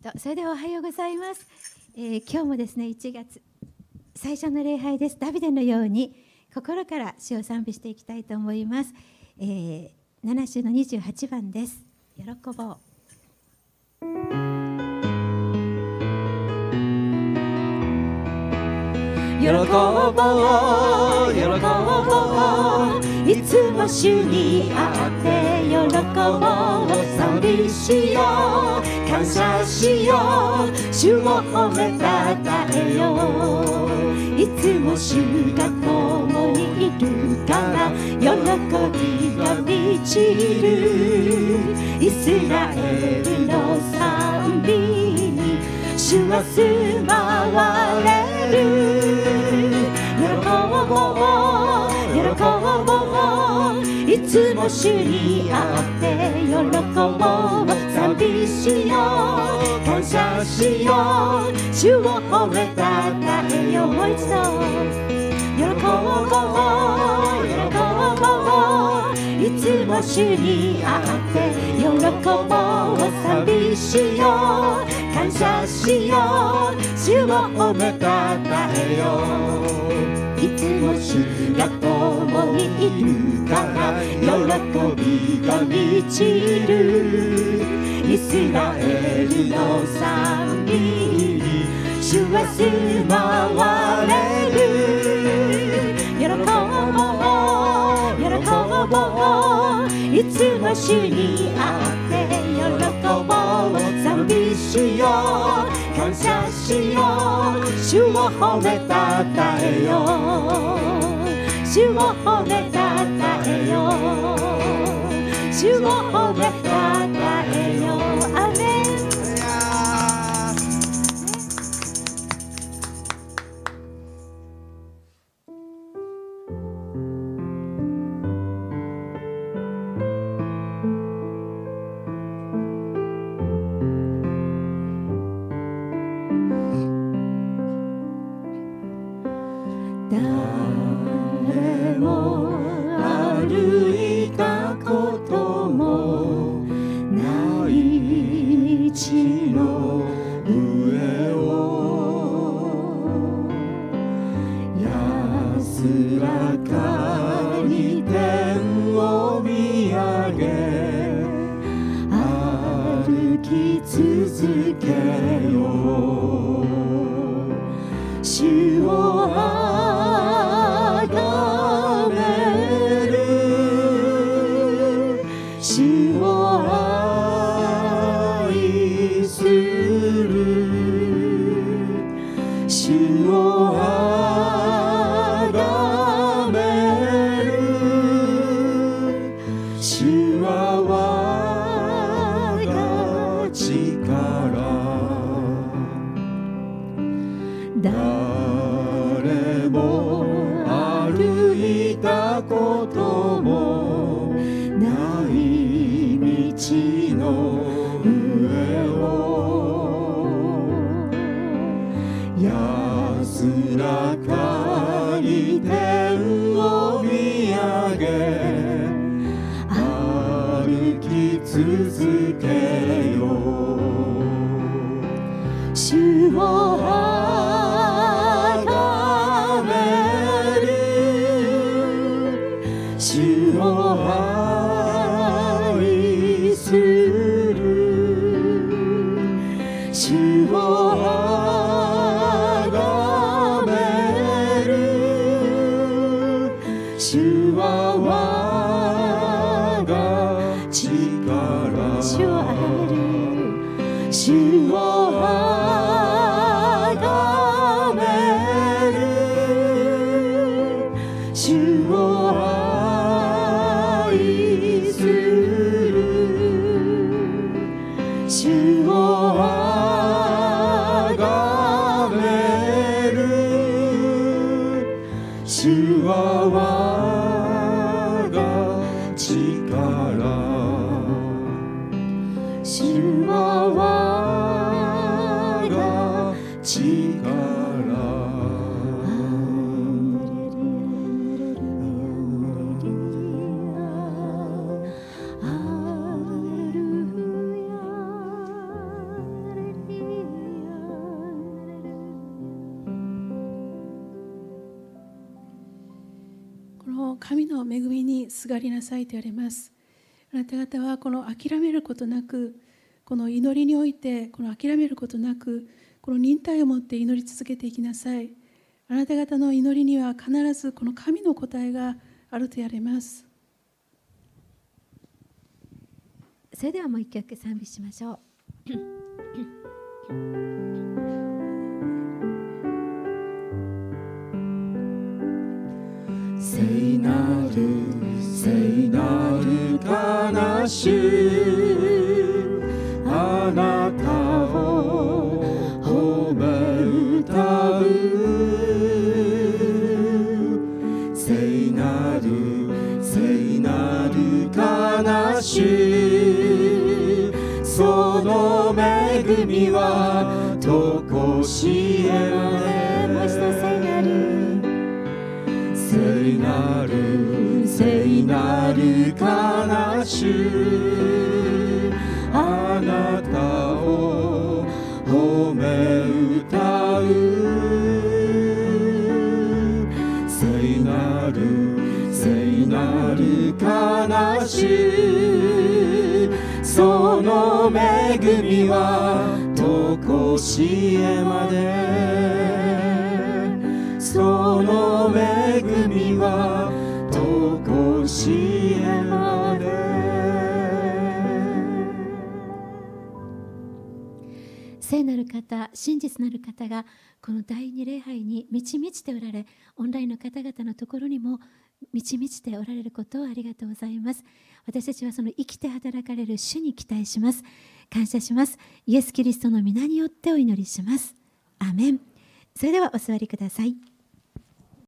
それではおはようございます。今日もですね1月最初の礼拝です。ダビデのように心から主を賛美していきたいと思います。7週の28番です。喜ぼう。 喜ぼう喜ぼう、いつも主にあって喜ぼう。賛美しよう、感謝しよう、主を褒めたたえよう。いつも主が共にいるから喜びが満ちる。イスラエルの賛美に主は住まわれる。喜ぼう喜ぼう、いつも主にあって喜ぼう。賛美しよう、感謝しよう、主を褒めたたえよう。もう一度喜ぼう喜ぼう、いつも主にあって喜ぼう。賛美しよう、感謝しよう、主を褒めたたえよう。いつも主が共にいるから喜びが満ちる。イスラエルの賛美に主は住まわれる。喜ぼういつも主にあって喜ぼう。賛美しよう、感謝しよう、主を褒めたたえよう。主を褒めたたえよう。主を褒めたたえよう。アメン。誰も歩いたこともない道の上を安らかに天を見上げ歩き続けよう。主を誰も歩いたこともない道の上を安らかに天を見上げ歩き続けよう。主を神の恵みにすがりなさいと言われます。あなた方はこの諦めることなく、この祈りにおいてこの諦めることなく、この忍耐を持って祈り続けていきなさい。あなた方の祈りには必ずこの神の答えがあると言われます。 それではもう一曲賛美しましょう。 聖なる悲しゅあなたを褒め歌う聖なる悲しゅその恵みはとこしえまでもう一度聖なる悲しゅあなたを褒め歌う聖なる悲しゅその恵みはとこしえまでその恵みはとこしえまで。 聖なる方、真実なる方がこの第二礼拝に満ち満ちておられ、オンラインの方々のところにも満ち満ちておられることをありがとうございます。私たちはその生きて働かれる主に期待します。感謝します。イエス・キリストの皆によってお祈りします。アーメン。それではお座りください。